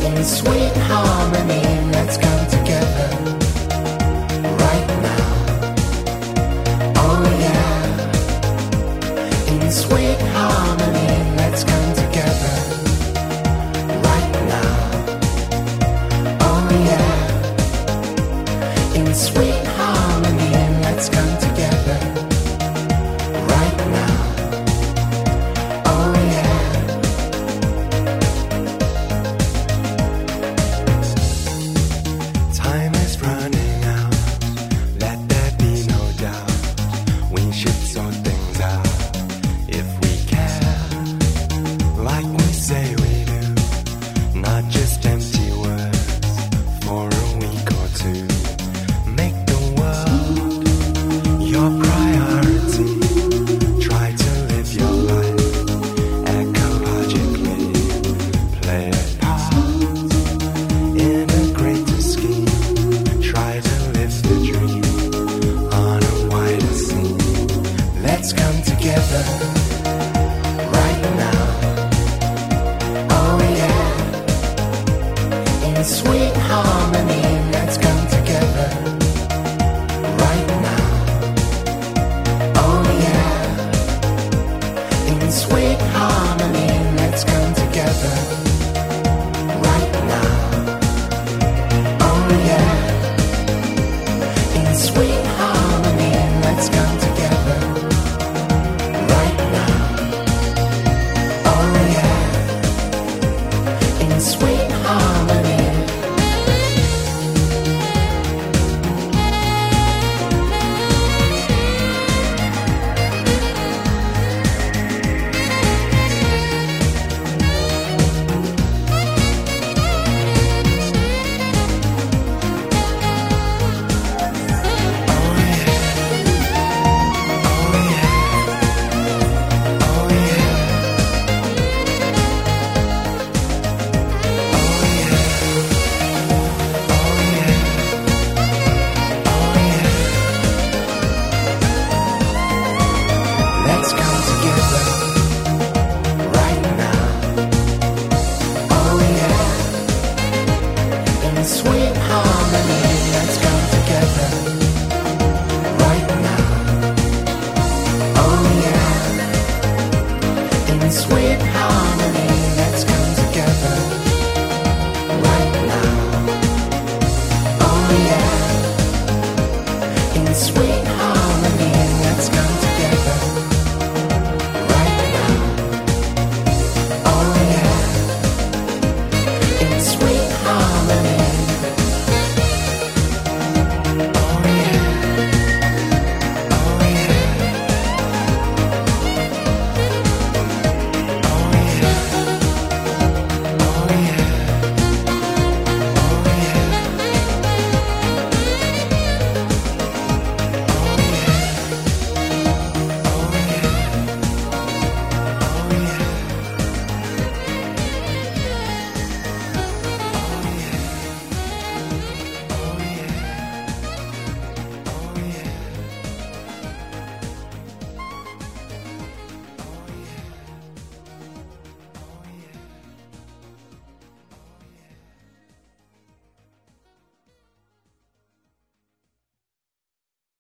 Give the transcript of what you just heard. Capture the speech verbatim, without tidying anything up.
in sweet harmony. Let's come together right now. Oh yeah, in sweet harmony. Let's come together right now. Oh yeah, in sweet harmony. Let's come together right now. Oh yeah. Time is running out, let there be no doubt. We should sort things out if we care, like we say we do. Not just empty words for a week or two. Make the world your priority. Try to live your life ecologically. Play a part in a greater scheme. Try to live the dream on a wider scene. Let's come together right now. Oh yeah, in sweet harmony. Let's come together right now. Oh yeah, in sweet harmony. Let's come together right now. Oh yeah, in sweet harmony. Let's come together right now. Oh yeah, in sweet harmony. Let's come together right now. Oh yeah, in sweet harmony. Let's come together right now. Oh yeah, in sweet harmony. Let's come together right now. Oh yeah, in sweet harmony. Let's come together right now. Oh yeah, in sweet